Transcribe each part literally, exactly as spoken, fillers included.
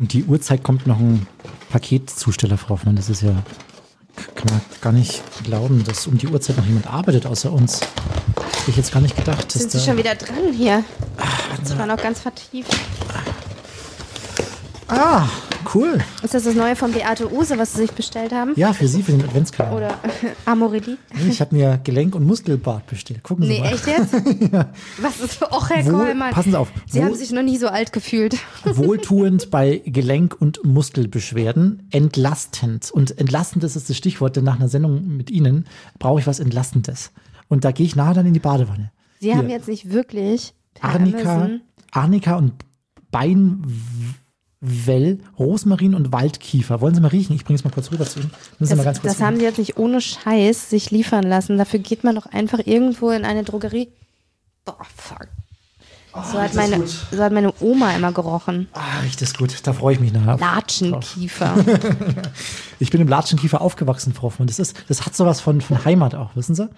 Um die Uhrzeit kommt noch ein Paketzusteller, Frau Hoffmann. Das ist ja, kann man gar nicht glauben, dass um die Uhrzeit noch jemand arbeitet außer uns. Hätte ich jetzt gar nicht gedacht. Dass Sind Sie da schon wieder dran hier? Ach, Das war noch ganz vertieft. Ah, cool. Ist das das Neue von Beate Uhse, was Sie sich bestellt haben? Ja, für Sie, für den Adventskalender. Oder Amorelie? Nee, ich habe mir Gelenk- und Muskelbad bestellt. Gucken Sie Nee, mal. echt jetzt? Ja. Was ist für... Och, Herr Wohl, Kollmann. passen Sie auf. Sie Wohl, haben sich noch nie so alt gefühlt. wohltuend bei Gelenk- und Muskelbeschwerden, entlastend. Und entlastend ist das Stichwort, denn nach einer Sendung mit Ihnen brauche ich was Entlastendes. Und da gehe ich nachher dann in die Badewanne. Sie Hier. haben jetzt nicht wirklich per Arnika, Amazon- Arnika und Beinwell, Rosmarin und Waldkiefer. Wollen Sie mal riechen? Ich bringe es mal kurz rüber zu Ihnen. Müssen Sie mal ganz Das, kurz das haben Sie jetzt nicht ohne Scheiß sich liefern lassen. Dafür geht man doch einfach irgendwo in eine Drogerie. Boah, fuck. Oh, So hat, riecht das meine, gut. so hat meine Oma immer gerochen. Ah, riecht das gut. Da freue ich mich nachher. Latschenkiefer. Ich bin im Latschenkiefer aufgewachsen, Frau Hoffmann. Das, ist, das hat sowas von, von Heimat auch, wissen Sie?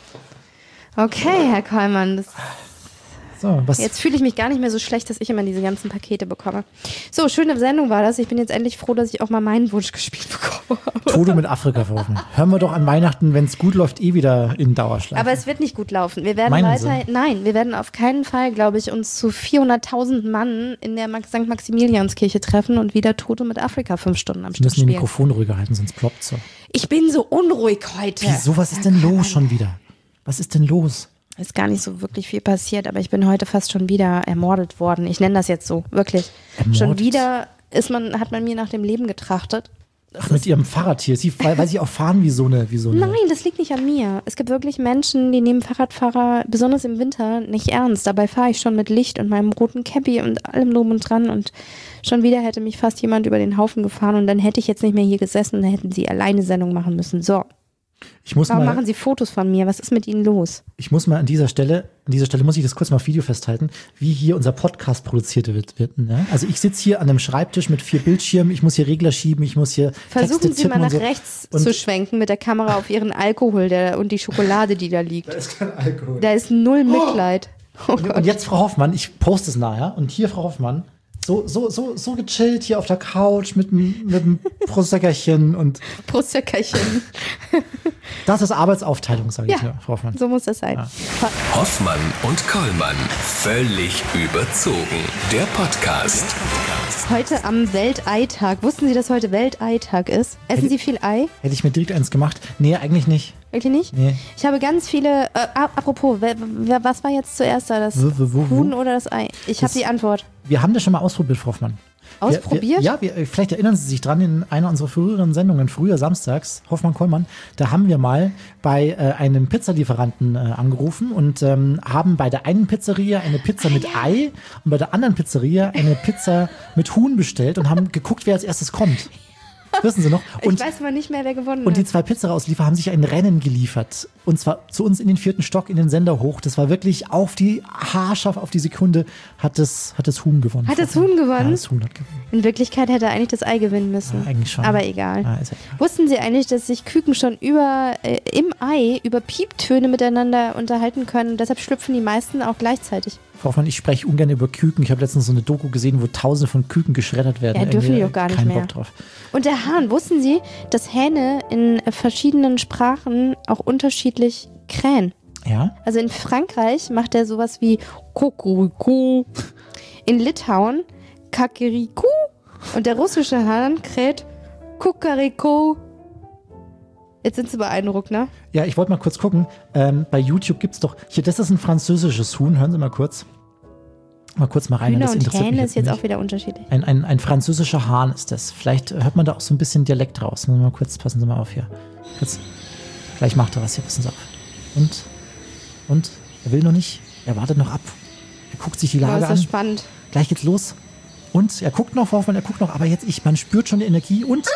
Okay, Herr Kollmann. Das, So, was, jetzt fühle ich mich gar nicht mehr so schlecht, dass ich immer diese ganzen Pakete bekomme. So, schöne Sendung war das. Ich bin jetzt endlich froh, dass ich auch mal meinen Wunsch gespielt bekomme. Tode mit Afrika, Frau Hoffmann. Hören wir doch an Weihnachten, wenn es gut läuft, eh wieder in Dauerschleife. Aber es wird nicht gut laufen. Wir werden Meinen weiter, Sie? nein, wir werden auf keinen Fall, glaube ich, uns zu vierhunderttausend Mann in der Max- Sankt Maximilianskirche treffen und wieder Tote mit Afrika fünf Stunden am Sie Stück müssen die spielen. Mikrofon ruhiger halten, sonst ploppt so. Ich bin so unruhig heute. Wieso, was ist denn los schon wieder? Was ist denn los? Ist gar nicht so wirklich viel passiert, aber ich bin heute fast schon wieder ermordet worden. Ich nenne das jetzt so, wirklich. Ermordet? Schon wieder ist man, hat man mir nach dem Leben getrachtet. Ach, mit Ihrem Fahrrad hier. Sie, weil, weil Sie auch fahren wie so eine... Wie so eine Nein, das liegt nicht an mir. Es gibt wirklich Menschen, die nehmen Fahrradfahrer, besonders im Winter, nicht ernst. Dabei fahre ich schon mit Licht und meinem roten Cappy und allem drum und dran und schon wieder hätte mich fast jemand über den Haufen gefahren und dann hätte ich jetzt nicht mehr hier gesessen und dann hätten sie alleine Sendung machen müssen. So, Ich muss, warum mal, machen sie Fotos von mir? Was ist mit ihnen los? ich muss mal an dieser Stelle, an dieser Stelle muss ich das kurz mal auf Video festhalten, wie hier unser Podcast produziert wird. wird ne? Also ich sitze hier an einem Schreibtisch mit vier Bildschirmen, ich muss hier Regler schieben, ich muss hier Versuchen Texte Sie tippen mal nach und so. rechts Und- zu schwenken mit der Kamera auf Ihren Alkohol der, und die Schokolade, die da liegt. Da ist kein Alkohol. Da ist null Mitleid. Oh Und, Gott. und jetzt, Frau Hoffmann, ich poste es nachher. Und hier, Frau Hoffmann, so, so, so, so gechillt hier auf der Couch mit einem mit einem Proseckerchen und Brustsäckerchen. das ist Arbeitsaufteilung, sage ich Ja. ja, Frau Hoffmann. So muss das sein. Hoffmann und Kollmann. Völlig überzogen. Der Podcast. Heute am Welteitag. Wussten Sie, dass heute Welteitag ist? Essen Sie viel Ei? Hätte ich mir direkt eins gemacht? Nee, eigentlich nicht. Wirklich nicht? Nee. Ich habe ganz viele. Äh, apropos, wer, wer, was war jetzt zuerst da? Das Wo, wo, wo, wo? Huhn oder das Ei? Ich habe Das- die Antwort. Wir haben das schon mal ausprobiert, Frau Hoffmann. Ausprobiert? Wir, wir, ja, wir, vielleicht erinnern Sie sich dran, in einer unserer früheren Sendungen, früher samstags, Hoffmann-Kollmann, da haben wir mal bei äh, einem Pizzalieferanten äh, angerufen und ähm, haben bei der einen Pizzeria eine Pizza mit Ei und bei der anderen Pizzeria eine Pizza mit Huhn bestellt und haben geguckt, wer als erstes kommt. Wissen Sie noch? Und, ich weiß mal nicht mehr, wer gewonnen und die hat. zwei Pizzerauslieferer haben sich ein Rennen geliefert. Und zwar zu uns in den vierten Stock, in den Sender hoch. Das war wirklich auf die haarscharf, auf die Sekunde hat das, hat das Huhn gewonnen. Hat das Huhn gewonnen? Ja, das Huhn hat gewonnen. In Wirklichkeit hätte er eigentlich das Ei gewinnen müssen. Ja, eigentlich schon. Aber egal. Ja, ist ja egal. Wussten Sie eigentlich, dass sich Küken schon über äh, im Ei über Pieptöne miteinander unterhalten können? Deshalb schlüpfen die meisten auch gleichzeitig. Frau Hoffmann, ich spreche ungern über Küken. Ich habe letztens so eine Doku gesehen, wo tausende von Küken geschreddert werden. Ja, dürfen Irgendwie, die doch gar nicht kein mehr. Bock drauf. Und der Hahn, wussten Sie, dass Hähne in äh, verschiedenen Sprachen auch unterschiedlich krähen? Ja? Also in Frankreich macht er sowas wie Kuckuckuck. In Litauen Kakiriku. Und der russische Hahn kräht Kukariko. Jetzt sind Sie beeindruckt, ne? Ja, ich wollte mal kurz gucken. Ähm, bei YouTube gibt es doch. Hier, das ist ein französisches Huhn. Hören Sie mal kurz. Mal kurz mal rein. Hühner das und interessiert Hähne mich ist jetzt nämlich. auch wieder unterschiedlich. Ein, ein, ein französischer Hahn ist das. Vielleicht hört man da auch so ein bisschen Dialekt raus. Mal kurz, passen Sie mal auf hier. Jetzt, gleich macht er was hier, passen Sie auf. Und? Und? Er will noch nicht. Er wartet noch ab. Er guckt sich die Boah, Lage ist das an. spannend. Gleich geht's los. Und er guckt noch, Frau Hoffmann, er guckt noch. Aber jetzt ich, man spürt schon die Energie und...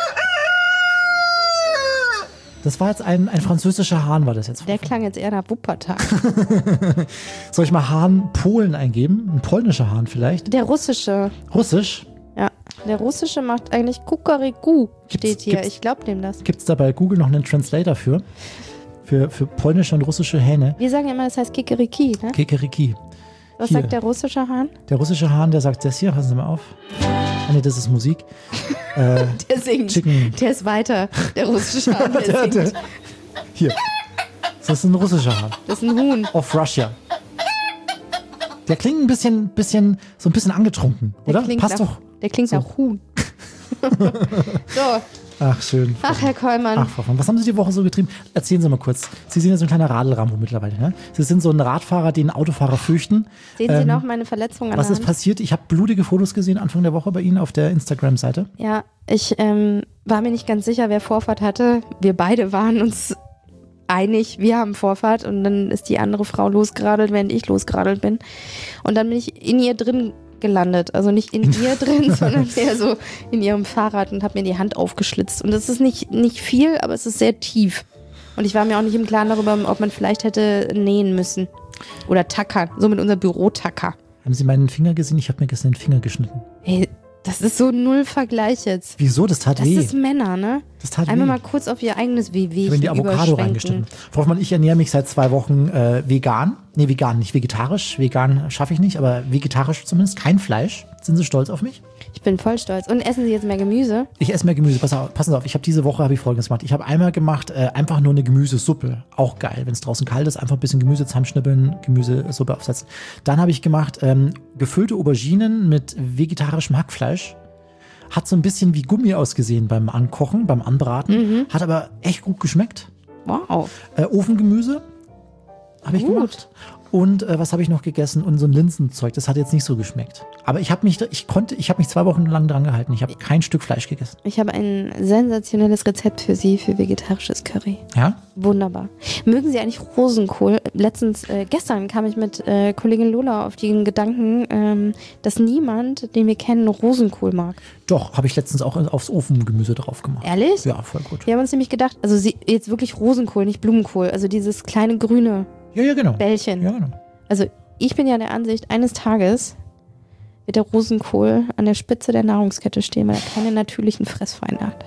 Das war jetzt ein, ein französischer Hahn, war das jetzt. Der klang jetzt eher nach Wuppertal. Soll ich mal Hahn Polen eingeben? Ein polnischer Hahn vielleicht? Der russische, Russisch? ja. Der russische macht eigentlich Kukariku, steht Gibt's- hier. gibt's- Ich glaube dem das. Gibt es da bei Google noch einen Translator für? Für, für polnische und russische Hähne? Wir sagen immer, das heißt Kikeriki, ne? Kikeriki. Was Hier. sagt der russische Hahn? Der russische Hahn, der sagt das hier, passen Sie mal auf. Ah, nee, das ist Musik. Äh, Der singt. Chicken. Der ist weiter. Der russische Hahn, der, der, der, singt. hier. Das ist ein russischer Hahn. Das ist ein Huhn. Of Russia. Der klingt ein bisschen, bisschen, so ein bisschen angetrunken, Der oder? klingt Passt nach, doch. Der klingt So. nach Huhn. So. Ach, schön. Ach, Herr Kollmann. Ach, Frau Fromm, was haben Sie die Woche so getrieben? Erzählen Sie mal kurz. Sie sind ja so ein kleiner Radelrambo mittlerweile, ne? Sie sind so ein Radfahrer, den Autofahrer fürchten. Sehen Sie Ähm, noch meine Verletzung an Was der ist Hand? passiert? Ich habe blutige Fotos gesehen Anfang der Woche bei Ihnen auf der Instagram-Seite. Ja, ich ähm, war mir nicht ganz sicher, wer Vorfahrt hatte. Wir beide waren uns einig, wir haben Vorfahrt und dann ist die andere Frau losgeradelt, während ich losgeradelt bin. Und dann bin ich in ihr drin gelandet. Also nicht in ihr drin, sondern eher so in ihrem Fahrrad und habe mir die Hand aufgeschlitzt. Und das ist nicht, nicht viel, aber es ist sehr tief. Und ich war mir auch nicht im Klaren darüber, ob man vielleicht hätte nähen müssen. Oder tackern. So mit unser Bürotacker. Haben Sie meinen Finger gesehen? Ich habe mir gestern den Finger geschnitten. Hey, das ist so null Vergleich jetzt. Wieso? Das tat Das weh. ist Männer, ne? Das tat Einmal weh. mal kurz auf ihr eigenes W W Ich habe in die Avocado reingeschnitten. Frau Hoffmann, ich ernähre mich seit zwei Wochen äh, vegan. Nee, vegan, nicht vegetarisch. Vegan schaffe ich nicht, aber vegetarisch zumindest. Kein Fleisch. Sind Sie stolz auf mich? Ich bin voll stolz. Und essen Sie jetzt mehr Gemüse? Ich esse mehr Gemüse. Pass auf, passen Sie auf, ich habe diese Woche habe ich Folgendes gemacht. Ich habe einmal gemacht, äh, einfach nur eine Gemüsesuppe. Auch geil, wenn es draußen kalt ist, einfach ein bisschen Gemüse zusammenschnippeln, Gemüsesuppe aufsetzen. Dann habe ich gemacht ähm, gefüllte Auberginen mit vegetarischem Hackfleisch. Hat so ein bisschen wie Gummi ausgesehen beim Ankochen, beim Anbraten. Mhm. Hat aber echt gut geschmeckt. Wow. Äh, Ofengemüse habe ich Gut. gemacht. Und äh, was habe ich noch gegessen? Und so ein Linsenzeug. Das hat jetzt nicht so geschmeckt. Aber ich habe mich, ich konnte, ich habe mich zwei Wochen lang dran gehalten. Ich habe kein Stück Fleisch gegessen. Ich habe ein sensationelles Rezept für Sie für vegetarisches Curry. Ja? Wunderbar. Mögen Sie eigentlich Rosenkohl? Letztens, äh, gestern kam ich mit äh, Kollegin Lola auf den Gedanken, ähm, dass niemand, den wir kennen, Rosenkohl mag. Doch, habe ich letztens auch aufs Ofengemüse drauf gemacht. Ehrlich? Ja, voll gut. Wir haben uns nämlich gedacht, also sie, jetzt wirklich Rosenkohl, nicht Blumenkohl, also dieses kleine grüne Ja, ja, genau. Bällchen. Ja, genau. Also ich bin ja der Ansicht, eines Tages wird der Rosenkohl an der Spitze der Nahrungskette stehen, weil er keine natürlichen Fressfeinde hat.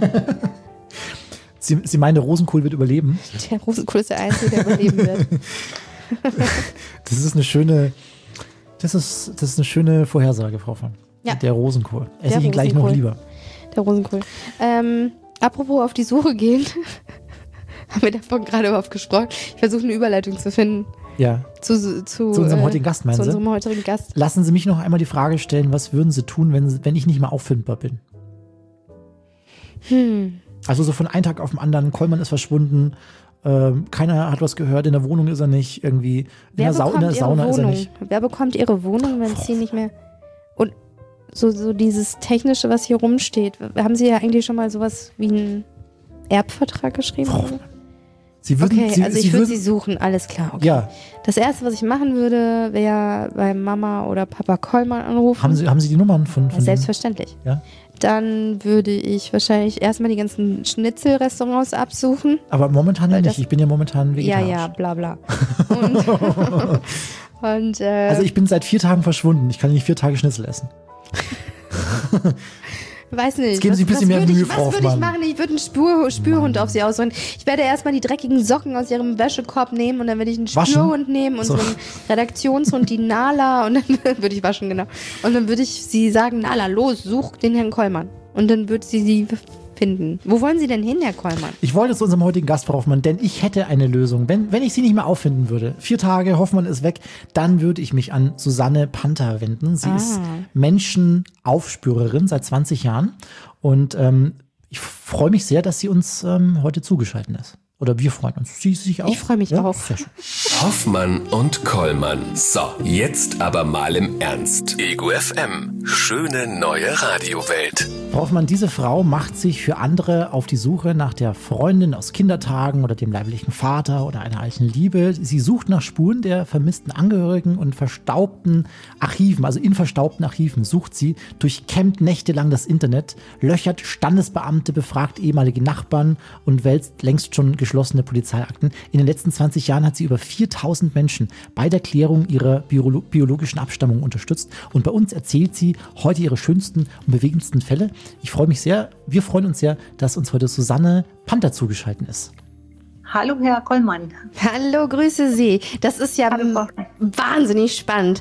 Sie, Sie meinen, der Rosenkohl wird überleben? Der Rosenkohl ist der Einzige, der überleben wird. Das ist eine schöne, das ist, das ist eine schöne Vorhersage, Frau von. Ja. Der Rosenkohl. Esse Der ich ihn gleich noch Rosenkohl. lieber. Der Rosenkohl. Ähm, apropos auf die Suche gehen, haben wir davon gerade überhaupt gesprochen. Ich versuche eine Überleitung zu finden. Ja. Zu, zu, Zu unserem äh, heutigen Gast, meinen Zu Sie? unserem heutigen Gast. Lassen Sie mich noch einmal die Frage stellen, was würden Sie tun, wenn, wenn ich nicht mehr auffindbar bin? Hm. Also so von einem Tag auf den anderen, Kollmann ist verschwunden, ähm, keiner hat was gehört, in der Wohnung ist er nicht, irgendwie in Wer der, Sau in bekommt der ihre Sauna ist er Wohnung? nicht. Wer bekommt ihre Wohnung, wenn sie nicht mehr... Und so, so dieses Technische, was hier rumsteht. Haben Sie ja eigentlich schon mal sowas wie einen Erbvertrag geschrieben? Frau, Sie würden, Okay, Sie, also ich Sie würde würden, sie suchen, alles klar. Okay. ja, Das Erste, was ich machen würde, wäre bei Mama oder Papa Kollmann anrufen. haben Sie, haben Sie die Nummern von, Ja, von selbstverständlich. Ja? Dann würde ich wahrscheinlich erstmal die ganzen Schnitzelrestaurants absuchen. Aber momentan ja Weil nicht, das- ich bin ja momentan Ja, vegetarisch. ja, bla bla. Und, und äh, Also ich bin seit vier Tagen verschwunden, ich kann nicht vier Tage Schnitzel essen. weiß nicht. Jetzt geben Sie ein bisschen mehr würde Mühe, ich, Frau Was würde ich Hoffmann. machen? Ich würde einen Spür, Spürhund auf sie ausholen. Ich werde erstmal die dreckigen Socken aus ihrem Wäschekorb nehmen und dann würde ich einen Waschen? Spürhund nehmen, So. unseren Redaktionshund, die Nala, und dann würde ich waschen, genau. Und dann würde ich sie sagen, Nala, los, such den Herrn Kollmann. Und dann würde sie sie finden. Wo wollen Sie denn hin, Herr Kollmann? Ich wollte zu unserem heutigen Gast, Frau Hoffmann, denn ich hätte eine Lösung. Wenn, wenn ich sie nicht mehr auffinden würde, vier Tage, Hoffmann ist weg, dann würde ich mich an Susanne Panther wenden. Sie Ah. ist Menschenaufspürerin seit zwanzig Jahren und ähm, ich freue mich sehr, dass sie uns ähm, heute zugeschaltet ist. Oder wir freuen uns. Sie sich auch? Ich freue mich ja? auch. Sehr schön. Hoffmann und Kollmann. So, jetzt aber mal im Ernst. Ego F M. Schöne neue Radiowelt. Frau Hoffmann, diese Frau macht sich für andere auf die Suche nach der Freundin aus Kindertagen oder dem leiblichen Vater oder einer alten Liebe. Sie sucht nach Spuren der vermissten Angehörigen und verstaubten Archiven, also in verstaubten Archiven sucht sie, durchkämmt nächtelang das Internet, löchert Standesbeamte, befragt ehemalige Nachbarn und wälzt längst schon geschlossene Polizeiakten. In den letzten zwanzig Jahren hat sie über viertausend Menschen bei der Klärung ihrer biolo- biologischen Abstammung unterstützt und bei uns erzählt sie heute ihre schönsten und bewegendsten Fälle. Ich freue mich sehr, wir freuen uns sehr, dass uns heute Susanne Panther zugeschaltet ist. Hallo, Herr Kollmann. Hallo, grüße Sie. Das ist ja Hallo. wahnsinnig spannend.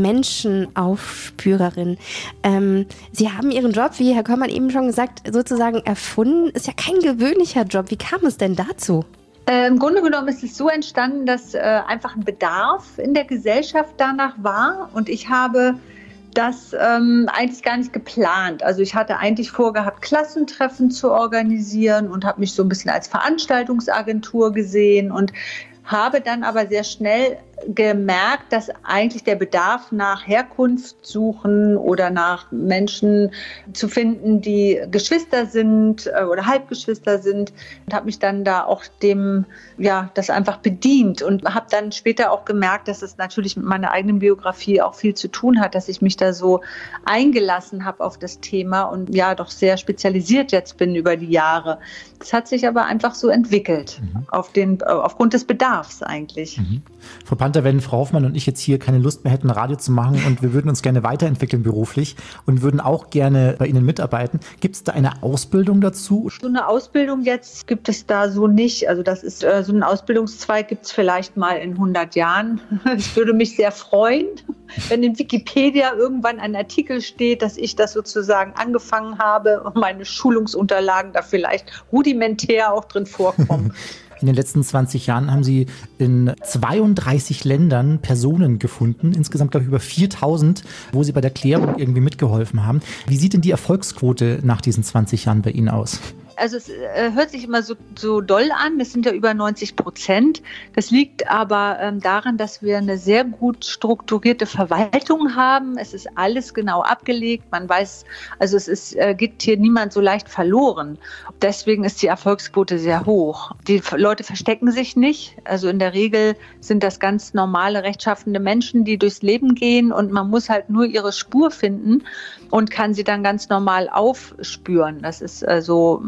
Menschenaufspürerin. Ähm, Sie haben Ihren Job, wie Herr Kollmann eben schon gesagt, sozusagen erfunden. Ist ja kein gewöhnlicher Job. Wie kam es denn dazu? Äh, Im Grunde genommen ist es so entstanden, dass äh, einfach ein Bedarf in der Gesellschaft danach war. Und ich habe das ähm, eigentlich gar nicht geplant. Also ich hatte eigentlich vorgehabt, Klassentreffen zu organisieren und habe mich so ein bisschen als Veranstaltungsagentur gesehen und habe dann aber sehr schnell gemerkt, dass eigentlich der Bedarf nach Herkunft suchen oder nach Menschen zu finden, die Geschwister sind oder Halbgeschwister sind, und habe mich dann da auch dem, ja, das einfach bedient und habe dann später auch gemerkt, dass es natürlich mit meiner eigenen Biografie auch viel zu tun hat, dass ich mich da so eingelassen habe auf das Thema und ja doch sehr spezialisiert jetzt bin über die Jahre. Das hat sich aber einfach so entwickelt, mhm. auf den, aufgrund des Bedarfs eigentlich. Mhm. Frau Panther, wenn Frau Hoffmann und ich jetzt hier keine Lust mehr hätten, Radio zu machen und wir würden uns gerne weiterentwickeln beruflich und würden auch gerne bei Ihnen mitarbeiten, gibt es da eine Ausbildung dazu? So eine Ausbildung jetzt gibt es da so nicht. Also das ist äh, so ein Ausbildungszweig gibt es vielleicht mal in hundert Jahren. Ich würde mich sehr freuen, wenn in Wikipedia irgendwann ein Artikel steht, dass ich das sozusagen angefangen habe und meine Schulungsunterlagen da vielleicht rudimentär auch drin vorkommen. In den letzten zwanzig Jahren haben Sie in zweiunddreißig Ländern Personen gefunden, insgesamt glaube ich über viertausend, wo Sie bei der Klärung irgendwie mitgeholfen haben. Wie sieht denn die Erfolgsquote nach diesen zwanzig Jahren bei Ihnen aus? Also es äh, hört sich immer so, so doll an, das sind ja über neunzig Prozent. Das liegt aber ähm, daran, dass wir eine sehr gut strukturierte Verwaltung haben. Es ist alles genau abgelegt. Man weiß, also es ist, äh, geht hier niemand so leicht verloren. Deswegen ist die Erfolgsquote sehr hoch. Die Leute verstecken sich nicht. Also in der Regel sind das ganz normale, rechtschaffende Menschen, die durchs Leben gehen und man muss halt nur ihre Spur finden und kann sie dann ganz normal aufspüren. Das ist also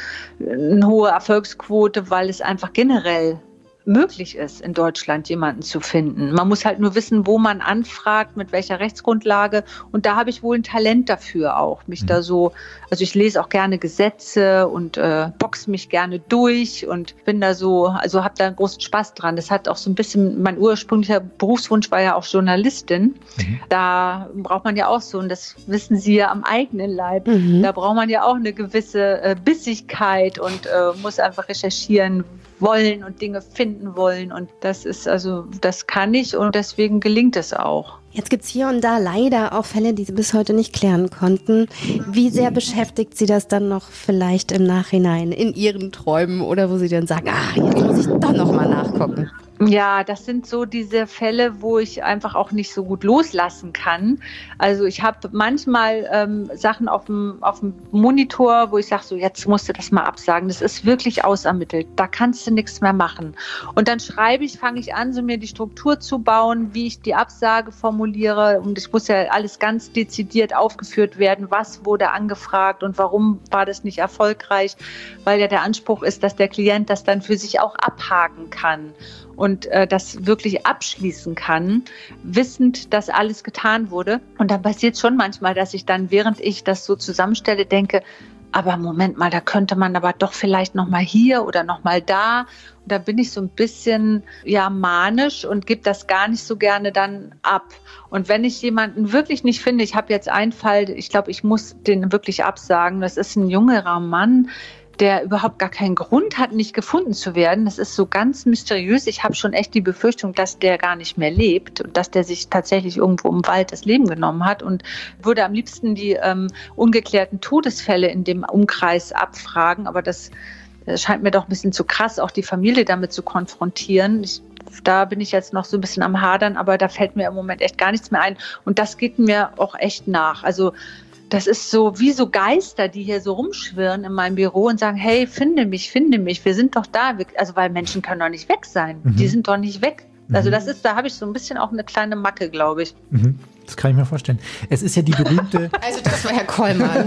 eine hohe Erfolgsquote, weil es einfach generell möglich ist, in Deutschland jemanden zu finden. Man muss halt nur wissen, wo man anfragt, mit welcher Rechtsgrundlage. Und da habe ich wohl ein Talent dafür auch, mich mhm. da so, also ich lese auch gerne Gesetze und äh, boxe mich gerne durch und bin da so, also habe da einen großen Spaß dran. Das hat auch so ein bisschen, mein ursprünglicher Berufswunsch war ja auch Journalistin. Mhm. Da braucht man ja auch so, und das wissen Sie ja am eigenen Leib, mhm. da braucht man ja auch eine gewisse äh, Bissigkeit und äh, muss einfach recherchieren wollen und Dinge finden wollen. Und das ist also, das kann ich und deswegen gelingt es auch. Jetzt gibt es hier und da leider auch Fälle, die Sie bis heute nicht klären konnten. Wie sehr beschäftigt Sie das dann noch vielleicht im Nachhinein in Ihren Träumen oder wo Sie dann sagen, ah, jetzt muss ich doch noch mal nachgucken? Ja, das sind so diese Fälle, wo ich einfach auch nicht so gut loslassen kann. Also ich habe manchmal ähm, Sachen auf dem, auf dem Monitor, wo ich sage, so jetzt musst du das mal absagen. Das ist wirklich ausermittelt. Da kannst du nichts mehr machen. Und dann schreibe ich, fange ich an, so mir die Struktur zu bauen, wie ich die Absage formuliere. Und es muss ja alles ganz dezidiert aufgeführt werden. Was wurde angefragt und warum war das nicht erfolgreich? Weil ja der Anspruch ist, dass der Klient das dann für sich auch abhaken kann und äh, das wirklich abschließen kann, wissend, dass alles getan wurde. Und dann passiert es schon manchmal, dass ich dann, während ich das so zusammenstelle, denke, aber Moment mal, da könnte man aber doch vielleicht noch mal hier oder noch mal da. Und da bin ich so ein bisschen ja manisch und gebe das gar nicht so gerne dann ab. Und wenn ich jemanden wirklich nicht finde, ich habe jetzt einen Fall, ich glaube, ich muss den wirklich absagen. Das ist ein jüngerer Mann, der überhaupt gar keinen Grund hat, nicht gefunden zu werden. Das ist so ganz mysteriös. Ich habe schon echt die Befürchtung, dass der gar nicht mehr lebt und dass der sich tatsächlich irgendwo im Wald das Leben genommen hat und würde am liebsten die ähm, ungeklärten Todesfälle in dem Umkreis abfragen. Aber das, das scheint mir doch ein bisschen zu krass, auch die Familie damit zu konfrontieren. Ich, da bin ich jetzt noch so ein bisschen am Hadern, aber da fällt mir im Moment echt gar nichts mehr ein. Und das geht mir auch echt nach. Also das ist so wie so Geister, die hier so rumschwirren in meinem Büro und sagen, hey, finde mich, finde mich, wir sind doch da. Also weil Menschen können doch nicht weg sein. Mhm. Die sind doch nicht weg. Also das ist, da habe ich so ein bisschen auch eine kleine Macke, glaube ich. Mhm. Das kann ich mir vorstellen. Es ist ja die berühmte... Also das war Herr Kollmann.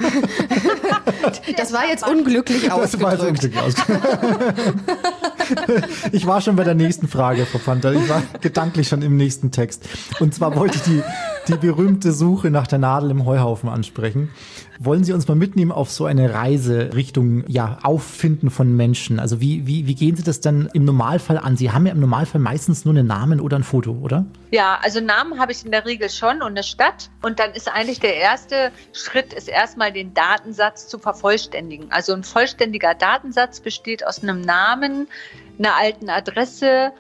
Das war jetzt unglücklich ausgedrückt. Das war jetzt unglücklich ausgedrückt. Ich war schon bei der nächsten Frage, Frau Panther. Ich war gedanklich schon im nächsten Text. Und zwar wollte ich die, die berühmte Suche nach der Nadel im Heuhaufen ansprechen. Wollen Sie uns mal mitnehmen auf so eine Reise Richtung ja, Auffinden von Menschen? Also wie, wie, wie gehen Sie das dann im Normalfall an? Sie haben ja im Normalfall meistens nur einen Namen oder ein Foto, oder? Ja, also Namen habe ich in der Regel schon und eine Stadt. Und dann ist eigentlich der erste Schritt, ist erstmal den Datensatz zu vervollständigen. Also ein vollständiger Datensatz besteht aus einem Namen, einer alten Adresse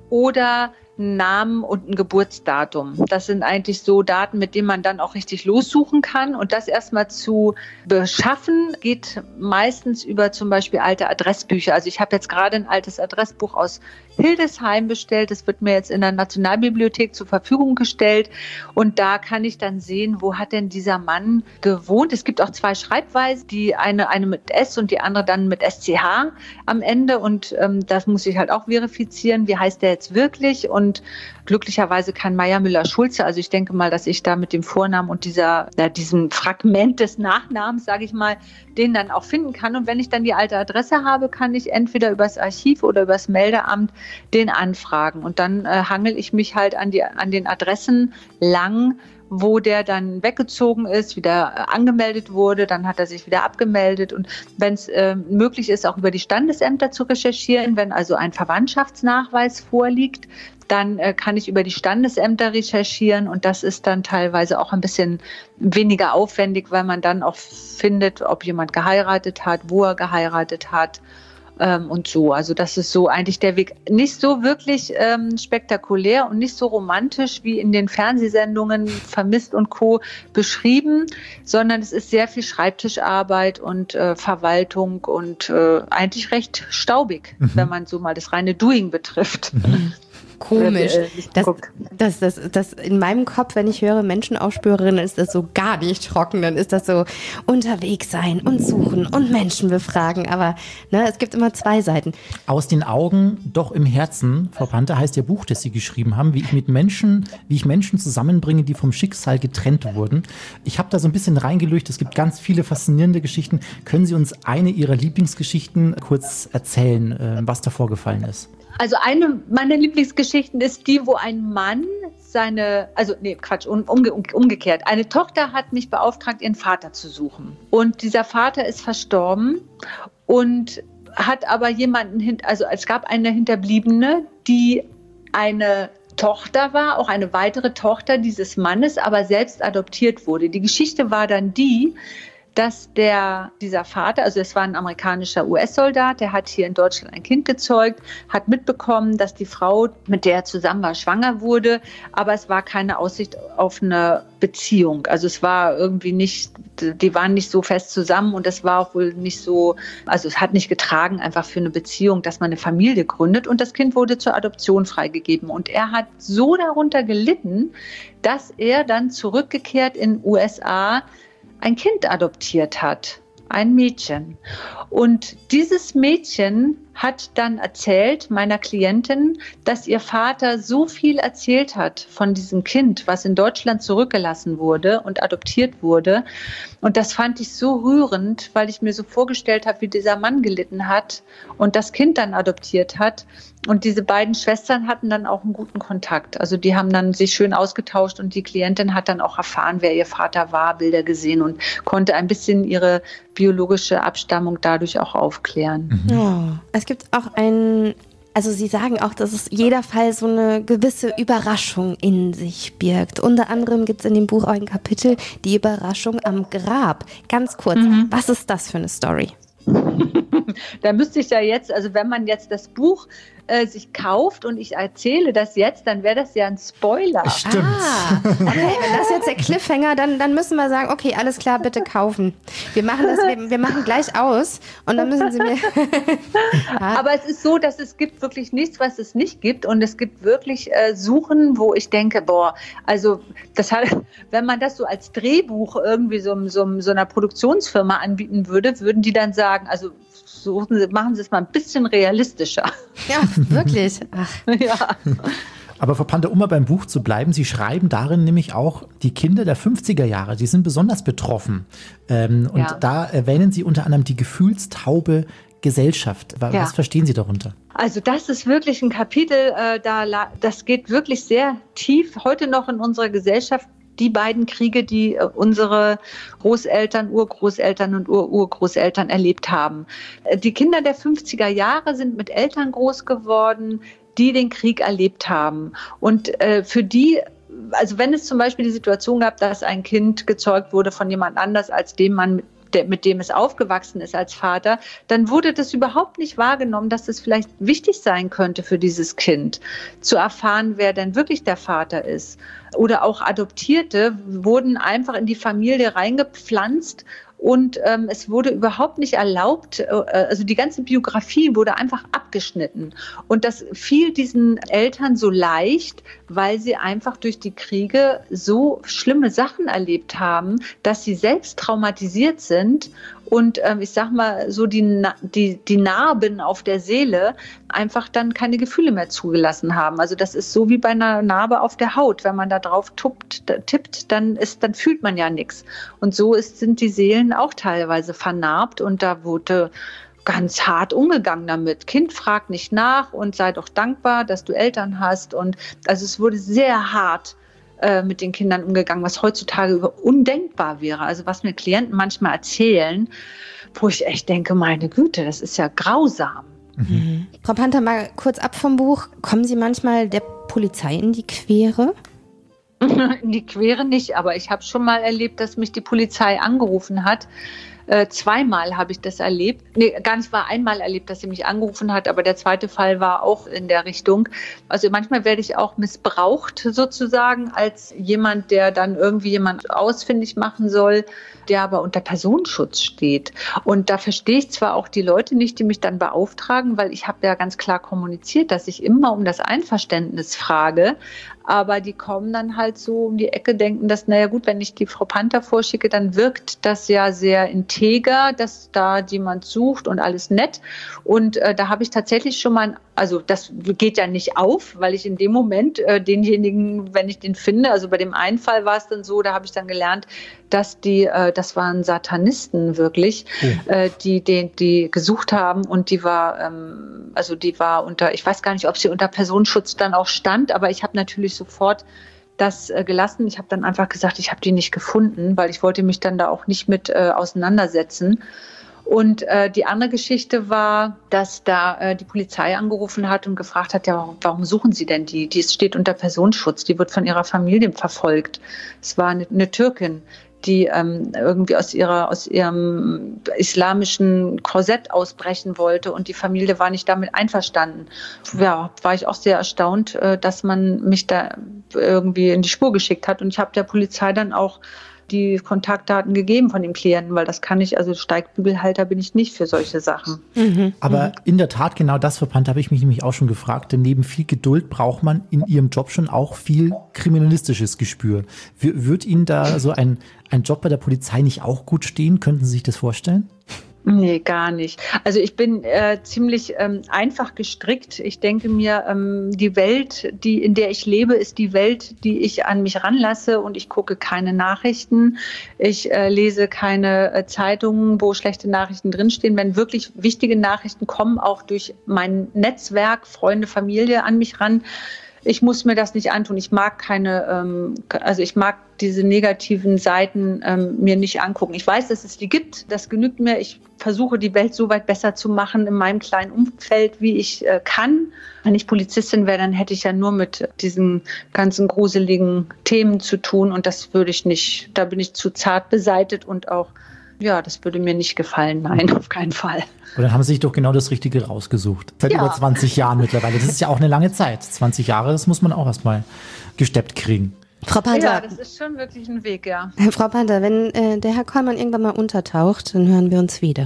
oder Namen und ein Geburtsdatum. Das sind eigentlich so Daten, mit denen man dann auch richtig lossuchen kann. Und das erstmal zu beschaffen, geht meistens über zum Beispiel alte Adressbücher. Also ich habe jetzt gerade ein altes Adressbuch aus Hildesheim bestellt. Das wird mir jetzt in der Nationalbibliothek zur Verfügung gestellt. Und da kann ich dann sehen, wo hat denn dieser Mann gewohnt. Es gibt auch zwei Schreibweisen, die eine, eine mit S und die andere dann mit S C H am Ende. Und ähm, das muss ich halt auch verifizieren. Wie heißt der jetzt wirklich? Und Und glücklicherweise kann Meier Müller-Schulze, also ich denke mal, dass ich da mit dem Vornamen und dieser, ja, diesem Fragment des Nachnamens, sage ich mal, den dann auch finden kann. Und wenn ich dann die alte Adresse habe, kann ich entweder übers Archiv oder übers Meldeamt den anfragen. Und dann äh, hangel ich mich halt an, die, an den Adressen lang, wo der dann weggezogen ist, wieder angemeldet wurde, dann hat er sich wieder abgemeldet. Und wenn es äh, möglich ist, auch über die Standesämter zu recherchieren, wenn also ein Verwandtschaftsnachweis vorliegt, dann äh, kann ich über die Standesämter recherchieren und das ist dann teilweise auch ein bisschen weniger aufwendig, weil man dann auch findet, ob jemand geheiratet hat, wo er geheiratet hat. Und so, also das ist so eigentlich der Weg. Nicht so wirklich ähm, spektakulär und nicht so romantisch wie in den Fernsehsendungen Vermisst und Co. beschrieben, sondern es ist sehr viel Schreibtischarbeit und äh, Verwaltung und äh, eigentlich recht staubig, mhm. wenn man so mal das reine Doing betrifft. Mhm. Komisch. Das, das, das, das in meinem Kopf, wenn ich höre Menschenaufspürerin, ist das so gar nicht trocken. Dann ist das so unterwegs sein und suchen und Menschen befragen. Aber ne, es gibt immer zwei Seiten. Aus den Augen, doch im Herzen, Frau Panther, heißt Ihr Buch, das Sie geschrieben haben, wie ich mit Menschen, wie ich Menschen zusammenbringe, die vom Schicksal getrennt wurden. Ich habe da so ein bisschen reingeleuchtet. Es gibt ganz viele faszinierende Geschichten. Können Sie uns eine Ihrer Lieblingsgeschichten kurz erzählen, was da vorgefallen ist? Also eine meiner Lieblingsgeschichten ist die, wo ein Mann seine, also nee, Quatsch, um, umge, umgekehrt. Eine Tochter hat mich beauftragt, ihren Vater zu suchen. Und dieser Vater ist verstorben und hat aber jemanden, also es gab eine Hinterbliebene, die eine Tochter war, auch eine weitere Tochter dieses Mannes, aber selbst adoptiert wurde. Die Geschichte war dann die, dass der, dieser Vater, also es war ein amerikanischer U S-Soldat, der hat hier in Deutschland ein Kind gezeugt, hat mitbekommen, dass die Frau, mit der er zusammen war, schwanger wurde, aber es war keine Aussicht auf eine Beziehung. Also es war irgendwie nicht, die waren nicht so fest zusammen und es war auch wohl nicht so, also es hat nicht getragen einfach für eine Beziehung, dass man eine Familie gründet und das Kind wurde zur Adoption freigegeben und er hat so darunter gelitten, dass er dann zurückgekehrt in den U S A ein Kind adoptiert hat, ein Mädchen. Und dieses Mädchen hat dann erzählt, meiner Klientin, dass ihr Vater so viel erzählt hat von diesem Kind, was in Deutschland zurückgelassen wurde und adoptiert wurde. Und das fand ich so rührend, weil ich mir so vorgestellt habe, wie dieser Mann gelitten hat und das Kind dann adoptiert hat. Und diese beiden Schwestern hatten dann auch einen guten Kontakt. Also die haben dann sich schön ausgetauscht und die Klientin hat dann auch erfahren, wer ihr Vater war, Bilder gesehen und konnte ein bisschen ihre biologische Abstammung dadurch auch aufklären. Mhm. Oh, es gibt auch ein, also Sie sagen auch, dass es jeder Fall so eine gewisse Überraschung in sich birgt. Unter anderem gibt es in dem Buch auch ein Kapitel, die Überraschung am Grab. Ganz kurz, mhm. was ist das für eine Story? Da müsste ich ja jetzt, also wenn man jetzt das Buch äh, sich kauft und ich erzähle das jetzt, dann wäre das ja ein Spoiler. Stimmt. Ah, okay, wenn das jetzt der Cliffhanger, dann, dann müssen wir sagen, okay, alles klar, bitte kaufen. Wir machen das, wir, wir machen gleich aus und dann müssen Sie mir... Aber es ist so, dass es gibt wirklich nichts, was es nicht gibt und es gibt wirklich äh, Suchen, wo ich denke, boah, also das hat, wenn man das so als Drehbuch irgendwie so, so, so einer Produktionsfirma anbieten würde, würden die dann sagen, also suchen Sie, machen Sie es mal ein bisschen realistischer. Ja, wirklich. Ach. Ja. Aber Frau Panther, um mal beim Buch zu bleiben, Sie schreiben darin nämlich auch, die Kinder der fünfziger Jahre, die sind besonders betroffen. Ähm, und ja. da erwähnen Sie unter anderem die gefühlstaube Gesellschaft. Was ja. verstehen Sie darunter? Also das ist wirklich ein Kapitel, äh, da, das geht wirklich sehr tief heute noch in unserer Gesellschaft. die beiden Kriege, die unsere Großeltern, Urgroßeltern und Ururgroßeltern erlebt haben. Die Kinder der fünfziger Jahre sind mit Eltern groß geworden, die den Krieg erlebt haben. Und äh, für die, also wenn es zum Beispiel die Situation gab, dass ein Kind gezeugt wurde von jemand anders, als dem man mit Der, mit dem es aufgewachsen ist als Vater, dann wurde das überhaupt nicht wahrgenommen, dass es vielleicht wichtig sein könnte für dieses Kind, zu erfahren, wer denn wirklich der Vater ist. Oder auch Adoptierte wurden einfach in die Familie reingepflanzt und ähm, es wurde überhaupt nicht erlaubt, äh, also die ganze Biografie wurde einfach abgeschnitten. Und das fiel diesen Eltern so leicht, weil sie einfach durch die Kriege so schlimme Sachen erlebt haben, dass sie selbst traumatisiert sind und ähm, ich sag mal so die, die, die Narben auf der Seele einfach dann keine Gefühle mehr zugelassen haben. Also das ist so wie bei einer Narbe auf der Haut. Wenn man da drauf tuppt, tippt, dann, ist, dann fühlt man ja nichts. Und so ist, sind die Seelen auch teilweise vernarbt und da wurde ganz hart umgegangen damit. Kind fragt nicht nach und sei doch dankbar, dass du Eltern hast. Und also es wurde sehr hart äh, mit den Kindern umgegangen, was heutzutage undenkbar wäre. Also was mir Klienten manchmal erzählen, wo ich echt denke, meine Güte, das ist ja grausam. Mhm. Frau Panther, mal kurz ab vom Buch. Kommen Sie manchmal der Polizei in die Quere? In die Quere nicht, aber ich habe schon mal erlebt, dass mich die Polizei angerufen hat. Äh, zweimal habe ich das erlebt. Nee, gar nicht, war einmal erlebt, dass sie mich angerufen hat, aber der zweite Fall war auch in der Richtung. Also manchmal werde ich auch missbraucht sozusagen als jemand, der dann irgendwie jemand ausfindig machen soll, der aber unter Personenschutz steht. Und da verstehe ich zwar auch die Leute nicht, die mich dann beauftragen, weil ich habe ja ganz klar kommuniziert, dass ich immer um das Einverständnis frage, aber die kommen dann halt so um die Ecke, denken, dass, naja gut, wenn ich die Frau Panther vorschicke, dann wirkt das ja sehr integer, dass da jemand sucht und alles nett. Und äh, da habe ich tatsächlich schon mal, also das geht ja nicht auf, weil ich in dem Moment äh, denjenigen, wenn ich den finde, also bei dem einen Fall war es dann so, da habe ich dann gelernt, dass die, äh, das waren Satanisten wirklich, oh. äh, die, die, die gesucht haben und die war, ähm, also die war unter, ich weiß gar nicht, ob sie unter Personenschutz dann auch stand, aber ich habe natürlich sofort das äh, gelassen. Ich habe dann einfach gesagt, ich habe die nicht gefunden, weil ich wollte mich dann da auch nicht mit äh, auseinandersetzen. Und äh, die andere Geschichte war, dass da äh, die Polizei angerufen hat und gefragt hat, ja, warum, warum suchen Sie denn die? Die steht unter Personenschutz, die wird von ihrer Familie verfolgt. Es war eine, eine Türkin, die ähm, irgendwie aus ihrer aus ihrem islamischen Korsett ausbrechen wollte und die Familie war nicht damit einverstanden. Ja, war ich auch sehr erstaunt, äh, dass man mich da irgendwie in die Spur geschickt hat und ich habe der Polizei dann auch die Kontaktdaten gegeben von dem Klienten, weil das kann ich, also Steigbügelhalter bin ich nicht für solche Sachen. Mhm. Aber in der Tat genau das, Frau Panther, habe ich mich nämlich auch schon gefragt, denn neben viel Geduld braucht man in Ihrem Job schon auch viel kriminalistisches Gespür. W- wird Ihnen da so ein, ein Job bei der Polizei nicht auch gut stehen? Könnten Sie sich das vorstellen? Nee, gar nicht. Also ich bin äh, ziemlich ähm, einfach gestrickt. Ich denke mir, ähm, die Welt, die, in der ich lebe, ist die Welt, die ich an mich ranlasse und ich gucke keine Nachrichten. Ich äh, lese keine äh, Zeitungen, wo schlechte Nachrichten drinstehen. Wenn wirklich wichtige Nachrichten kommen, auch durch mein Netzwerk, Freunde, Familie an mich ran. Ich muss mir das nicht antun. Ich mag keine, ähm, also ich mag diese negativen Seiten ähm, mir nicht angucken. Ich weiß, dass es die gibt. Das genügt mir. Ich versuche, die Welt so weit besser zu machen in meinem kleinen Umfeld, wie ich äh, kann. Wenn ich Polizistin wäre, dann hätte ich ja nur mit diesen ganzen gruseligen Themen zu tun. Und das würde ich nicht, da bin ich zu zart beseitet und auch, ja, das würde mir nicht gefallen. Nein, auf keinen Fall. Und dann haben Sie sich doch genau das Richtige rausgesucht. Seit ja. über zwanzig Jahren mittlerweile. Das ist ja auch eine lange Zeit. zwanzig Jahre, das muss man auch erstmal gesteppt kriegen. Frau Panther. Ja, das ist schon wirklich ein Weg, ja. Frau Panther, wenn äh, der Herr Kollmann irgendwann mal untertaucht, dann hören wir uns wieder.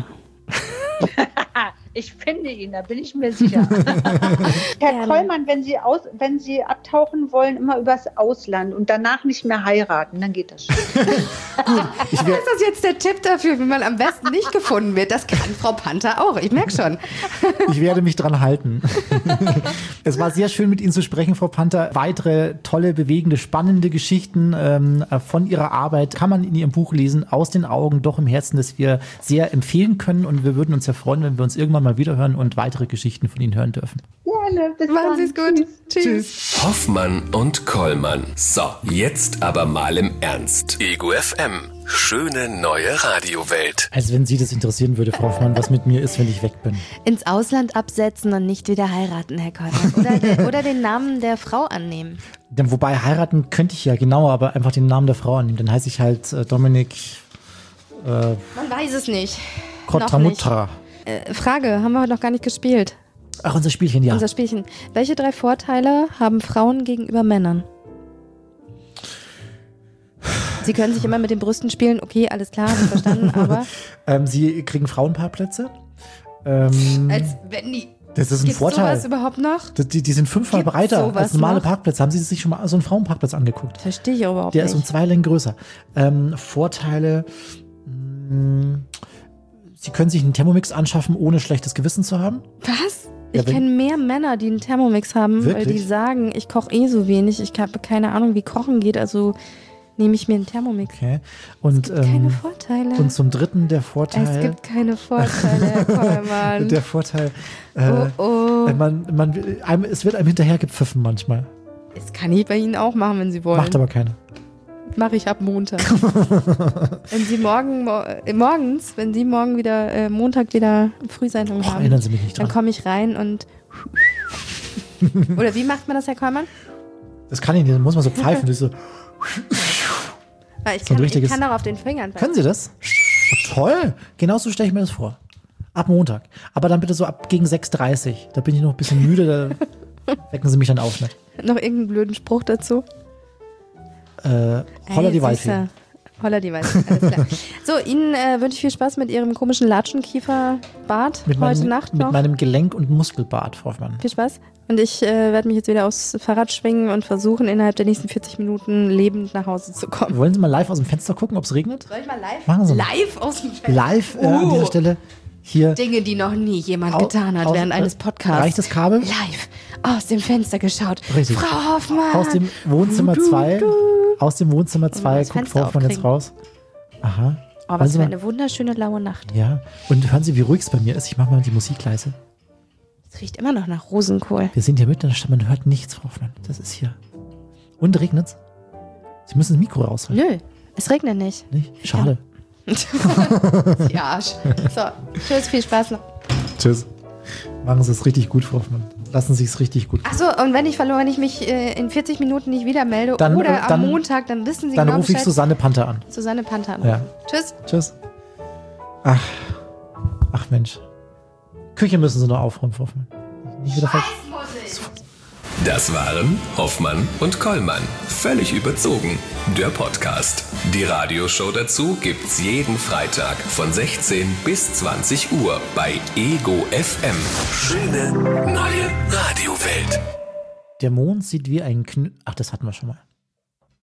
Ich finde ihn, da bin ich mir sicher. Herr Kollmann, wenn Sie, aus, wenn Sie abtauchen wollen, immer übers Ausland und danach nicht mehr heiraten, dann geht das schon. Gut, ich ist das jetzt der Tipp dafür, wie man am besten nicht gefunden wird? Das kann Frau Panther auch, ich merke schon. Ich werde mich dran halten. Es war sehr schön, mit Ihnen zu sprechen, Frau Panther. Weitere tolle, bewegende, spannende Geschichten ähm, von Ihrer Arbeit kann man in Ihrem Buch lesen, Aus den Augen, doch im Herzen, das wir sehr empfehlen können. Und wir würden uns ja freuen, wenn wir uns irgendwann mal wiederhören und weitere Geschichten von Ihnen hören dürfen. Ja, Gerne. Bis Machen dann. Sie es gut. Tschüss. Tschüss. Hoffmann und Kollmann. So, jetzt aber mal im Ernst. Ego F M. Schöne neue Radiowelt. Als wenn Sie das interessieren würde, Frau Hoffmann, was mit mir ist, wenn ich weg bin. Ins Ausland absetzen und nicht wieder heiraten, Herr Kollmann. Oder, de, oder den Namen der Frau annehmen. Denn wobei heiraten könnte ich ja genauer, aber einfach den Namen der Frau annehmen. Dann heiße ich halt äh, Dominik äh, Man weiß es nicht. Kotramutra. Äh, Frage, haben wir heute noch gar nicht gespielt. Ach, unser Spielchen, ja. Unser Spielchen. Welche drei Vorteile haben Frauen gegenüber Männern? Sie können sich immer mit den Brüsten spielen. Okay, alles klar, hab ich verstanden, aber... ähm, Sie kriegen Frauenparkplätze. Ähm, Als wenn die... das ist ein Gibt's Vorteil. sowas überhaupt noch? Das, die, die sind fünfmal Gibt's breiter sowas als normale noch? Parkplätze. Haben Sie sich schon mal so einen Frauenparkplatz angeguckt? Verstehe ich überhaupt Der nicht. ist um zwei Längen größer. Ähm, Vorteile, mh, Sie können sich einen Thermomix anschaffen, ohne schlechtes Gewissen zu haben. Was? Ja, Ich wenn- kenne mehr Männer, die einen Thermomix haben, weil die Wirklich? sagen, ich koche eh so wenig, ich habe keine Ahnung, wie Kochen geht, also nehme ich mir einen Thermomix. Okay. Und, Keine ähm, Vorteile. und zum dritten der Vorteil. es gibt keine Vorteile, Herr Kollmann. der Vorteil, äh, Oh, oh. Man, man, einem, es wird einem hinterher gepfiffen manchmal. Das kann ich bei Ihnen auch machen, wenn Sie wollen. Macht aber keiner. Mache ich ab Montag. wenn Sie morgen, mo äh, morgens, wenn Sie morgen wieder, äh, Montag wieder Frühsendung Och, haben, erinnern Sie mich nicht dann dran. komme ich rein und... Oder wie macht man das, Herr Kollmann? Das kann ich nicht, dann muss man so pfeifen. Das ist so, Weil ich, So ein kann, ich richtiges- kann auch auf den Fingern können Sie das? Oh, toll. Genauso stelle ich mir das vor. Ab Montag. Aber dann bitte so ab gegen sechs Uhr dreißig. Da bin ich noch ein bisschen müde, da wecken Sie mich dann auf nicht. Noch irgendeinen blöden Spruch dazu? Äh, Holla Ey, die süße. Waldfee. Holla die Waldfee, alles klar. So, Ihnen äh, wünsche ich viel Spaß mit Ihrem komischen Latschenkieferbart Mit, heute meinem, Nacht mit noch. meinem Gelenk- und Muskelbart, Frau Hoffmann. Viel Spaß. Und ich äh, werde mich jetzt wieder aufs Fahrrad schwingen und versuchen, innerhalb der nächsten vierzig Minuten lebend nach Hause zu kommen. Wollen Sie mal live aus dem Fenster gucken, ob es regnet? Soll ich mal live? Machen Sie mal. Live aus dem Fenster? Live äh, an Oh. dieser Stelle hier. Dinge, die noch nie jemand Au- getan hat aus- während äh, eines Podcasts. reicht das Kabel? Live aus dem Fenster geschaut. Richtig. Frau Hoffmann. Aus dem Wohnzimmer Du, du, zwei. du. Aus dem Wohnzimmer zwei das guckt Fenster Frau Hoffmann jetzt aufkriegen. raus. Aha. Oh, Wollen was Sie für mal- eine wunderschöne laue Nacht. Ja. Und hören Sie, wie ruhig es bei mir ist. Ich mache mal die Musik leise. Es riecht immer noch nach Rosenkohl. Wir sind hier mitten in der Stadt, man hört nichts, Frau Hoffmann. Das ist hier. Und regnet's? Sie müssen das Mikro raushalten. Nö, es regnet nicht. Nicht? Schade. Die Arsch. So, tschüss, viel Spaß noch. Tschüss. Machen Sie es richtig gut, Frau Hoffmann. Lassen Sie es richtig gut. Achso, und wenn ich verloren, wenn ich mich äh, in vierzig Minuten nicht wieder melde Dann, oder äh, dann- am Montag, dann wissen Sie Dann genau rufe ich Bescheid. Susanne Panther an. Susanne Panther. Ja. Tschüss. Tschüss. Ach. Ach Mensch. Küche müssen Sie noch aufräumen, Frau Hoffmann. Nicht wieder ver- Das waren Hoffmann und Kollmann. Völlig überzogen. Der Podcast. Die Radioshow dazu gibt's jeden Freitag von sechzehn bis zwanzig Uhr bei Ego F M. Schöne neue Radiowelt. Der Mond sieht wie ein Knü... Ach, das hatten wir schon mal.